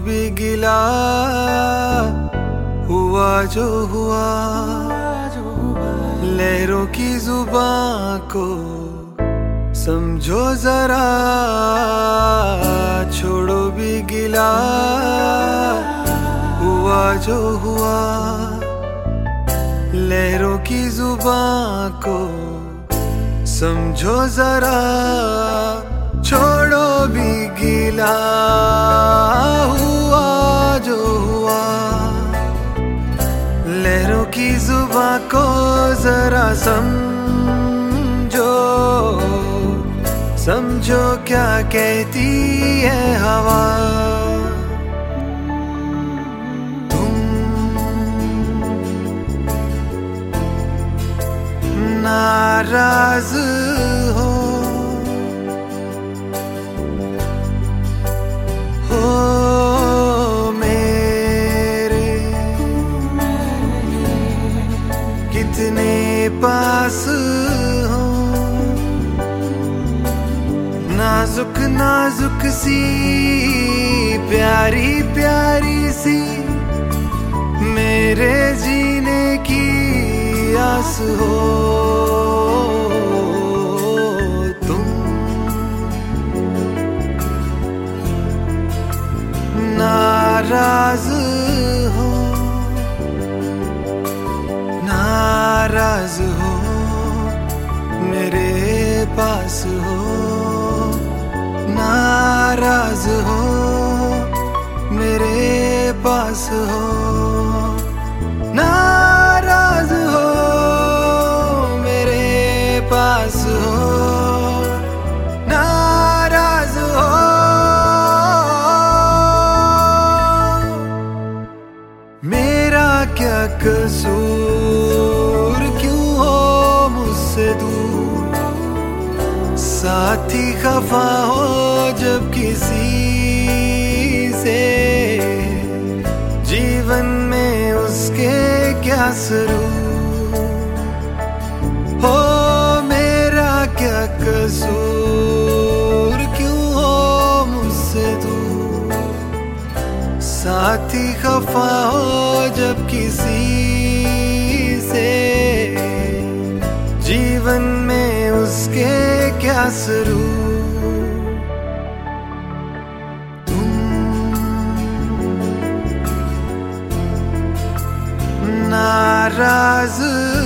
भी गिला हुआ जो हुआ, लहरों की जुबां को समझो जरा, छोड़ो भी गिला हुआ जो हुआ, लहरों की जुबां को समझो जरा, छोड़ो भी गिला हुआ जो हुआ, लहरों की जुबां को जरा समझो, समझो क्या कहती है हवा। तुम नाराज हो मेरे, कितने पास हो, नाजुक नाजुक सी प्यारी प्यारी सी मेरे जीने की आस हो। तुम नाराज हो, नाराज हो, मेरे पास हो, नाराज हो, मेरे पास हो, नाराज हो, मेरे पास हो, नाराज हो। मेरा क्या कसूर, क्यों हो मुझसे दूर, साथी खफा हो जब किसी से, जीवन में उसके क्या सरूर हो। मेरा क्या कसूर, क्यों हो मुझसे दूर, साथी खफा हो जब किसी से, जीवन में उसके क्या सरूर। तुम नाराज